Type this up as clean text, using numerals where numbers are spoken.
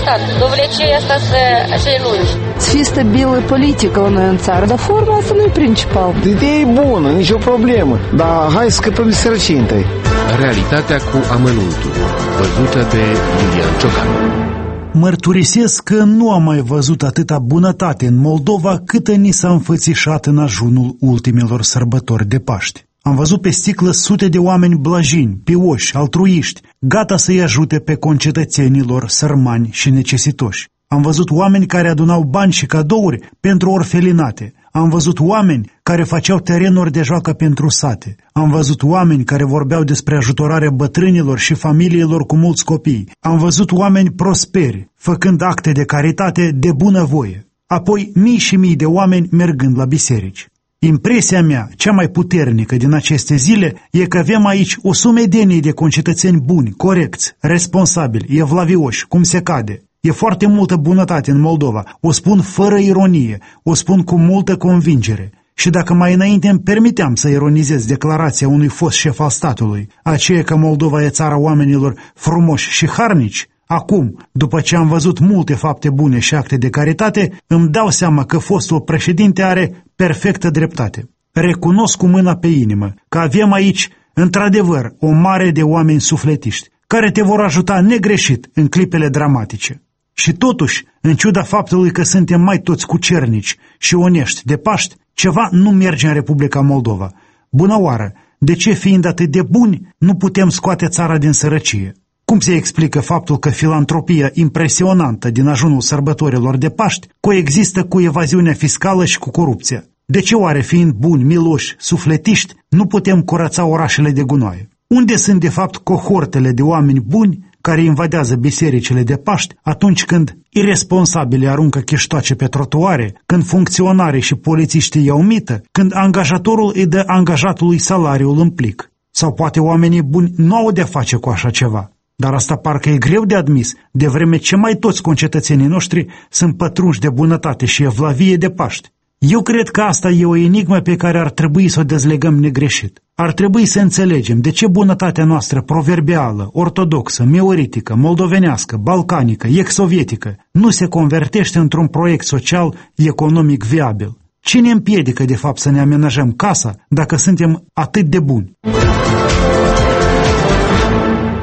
rezultat. Dovlecii asta să lungi. Să fie stabilă politică la noi în țară, dar forma asta nu e principal. Ideea e bună, nicio problemă, dar hai să scăpăm de sărăcie întâi. Realitatea cu amănuntul, văzută de Iulian Ciocan. Mărturisesc că nu am mai văzut atâta bunătate în Moldova câtă ni s-a înfățișat în ajunul ultimelor sărbători de Paște. Am văzut pe sticlă sute de oameni blajini, pioși, altruiști, gata să-i ajute pe concetățenilor sărmani și necesitoși. Am văzut oameni care adunau bani și cadouri pentru orfelinate. Am văzut oameni care făceau terenuri de joacă pentru sate. Am văzut oameni care vorbeau despre ajutorarea bătrânilor și familiilor cu mulți copii. Am văzut oameni prosperi, făcând acte de caritate de bunăvoie. Apoi mii și mii de oameni mergând la biserici. Impresia mea, cea mai puternică din aceste zile, e că avem aici o sumedenie de concetățeni buni, corecți, responsabili, evlavioși, cum se cade. E foarte multă bunătate în Moldova, o spun fără ironie, o spun cu multă convingere. Și dacă mai înainte îmi permiteam să ironizez declarația unui fost șef al statului, aceea că Moldova e țara oamenilor frumoși și harnici, acum, după ce am văzut multe fapte bune și acte de caritate, îmi dau seama că fostul președinte are perfectă dreptate. Recunosc cu mâna pe inimă că avem aici, într-adevăr, o mare de oameni sufletiști, care te vor ajuta negreșit în clipele dramatice. Și totuși, în ciuda faptului că suntem mai toți cucernici și onești de Paști, ceva nu merge în Republica Moldova. Bună oară, de ce fiind atât de buni, nu putem scoate țara din sărăcie? Cum se explică faptul că filantropia impresionantă din ajunul sărbătorilor de Paști coexistă cu evaziunea fiscală și cu corupția? De ce oare, fiind buni, miloși, sufletiști, nu putem curăța orașele de gunoaie? Unde sunt de fapt cohortele de oameni buni care invadează bisericile de Paști atunci când iresponsabili aruncă chiștoace pe trotuare, când funcționarii și polițiștii iau mită, când angajatorul îi dă angajatului salariul în plic? Sau poate oamenii buni nu au de-a face cu așa ceva? Dar asta parcă e greu de admis, de vreme ce mai toți concetățenii noștri sunt pătrunși de bunătate și evlavie de Paști. Eu cred că asta e o enigmă pe care ar trebui să o dezlegăm negreșit. Ar trebui să înțelegem de ce bunătatea noastră proverbială, ortodoxă, meoritică, moldovenească, balcanică, ex-sovietică nu se convertește într-un proiect social economic viabil. Cine împiedică de fapt să ne amenajăm casa dacă suntem atât de buni?